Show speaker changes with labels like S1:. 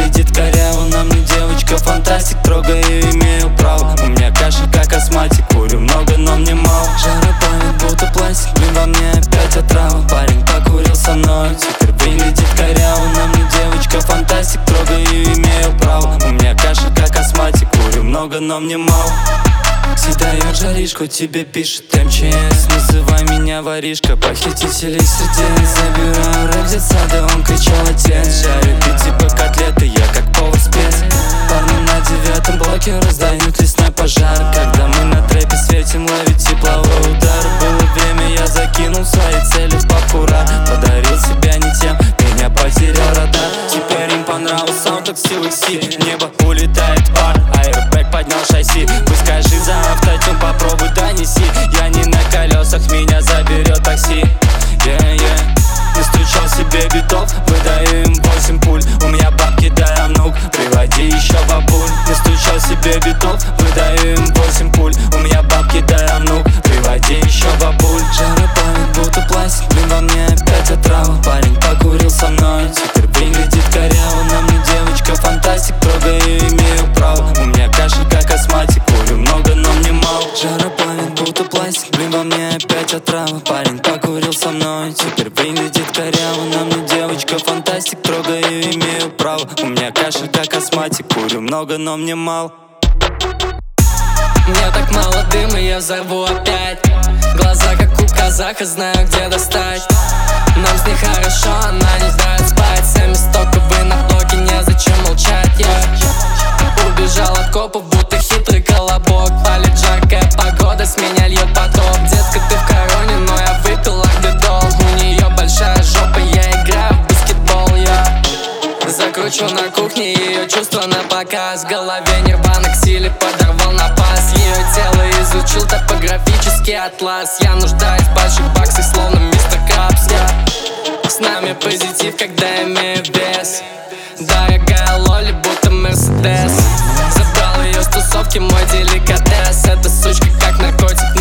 S1: выглядит коряво. На мне девочка фантастик, трогаю, имею право. У меня кашель как астматик, курю много, но мне мало. Жара память, будто пластик, блин, во мне опять отрава. Парень покурил со мной, теперь выглядит коряво. На мне девочка фантастик, трогаю, имею право. У меня кашель как астматик, курю много, но мне мало. Дает жаришку, тебе пишет МЧС. Называй меня воришка, похитителей сердец. Забираю рэп детсада, он кричал отец. Жарю бит типа котлеты, я как повар-спец. Парни на 9-м блоке раздают лесной пожар. Когда мы на трэпе светим, ловит тепловой удар. Было время, я закинул свои цели в папура. Подарил себя не тем, меня потерял радар. Теперь им понравился саундтрек CLXC. Небо улетает пар, аэрбэк поднял шасси. Выскажи за автотюн, попробуй донеси. Я не на колесах, меня заберет такси. Настучал себе битов, выдаю им 8 пуль. У меня бабки, дай внук, приводи еще бабуль. Настучал себе битов, выдаю им 8 пуль. У меня бабки, дай внук, приводи еще бабуль. Жара память, будто пластик, блин, во мне опять отрава. Парень покурил со мной, теперь выглядит коряво. На мне девочка фантастик, трогаю, имею право. У меня кашель как астматик, курю много, но мне мало. Жара память, будто пластик, блин, во мне опять отрава. Парень покурил со мной, теперь выглядит коряво. На мне девочка фантастик, трогаю, имею право. У меня кашель как астматик, курю много, но мне мало.
S2: Мне так мало дыма, я взорву опять. Глаза как у казаха, знаю где достать. Нам с ней хорошо, она не дает спать. Сами стоковые на блоке, незачем молчать. Я убежал от копов, будто хитрый колобок. Палит жаркая погода, с меня льет поток. Детка, ты в короне, но я выпил агдедол. У нее большая жопа, я играю в баскетбол. Я закручу на кухне ее чувства на показ. В голове нирвана, к силе подорвал на пас. Ее тело изучил топографический атлас. Я нуждаюсь в больших баксах, словно мистер Крабс. С нами позитив, когда имею вес. Дорогая лоли, будто Мерседес. Забрал ее с тусовки, мой деликатес. Эта сучка как наркотик,